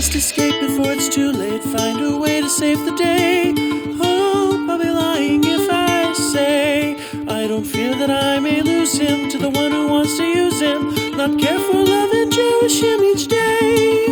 must escape before it's too late. Find a way to save the day. Hope I'll be lying if I say I don't fear that I may lose him to the one who wants to use him. Not care for love and cherish him each day.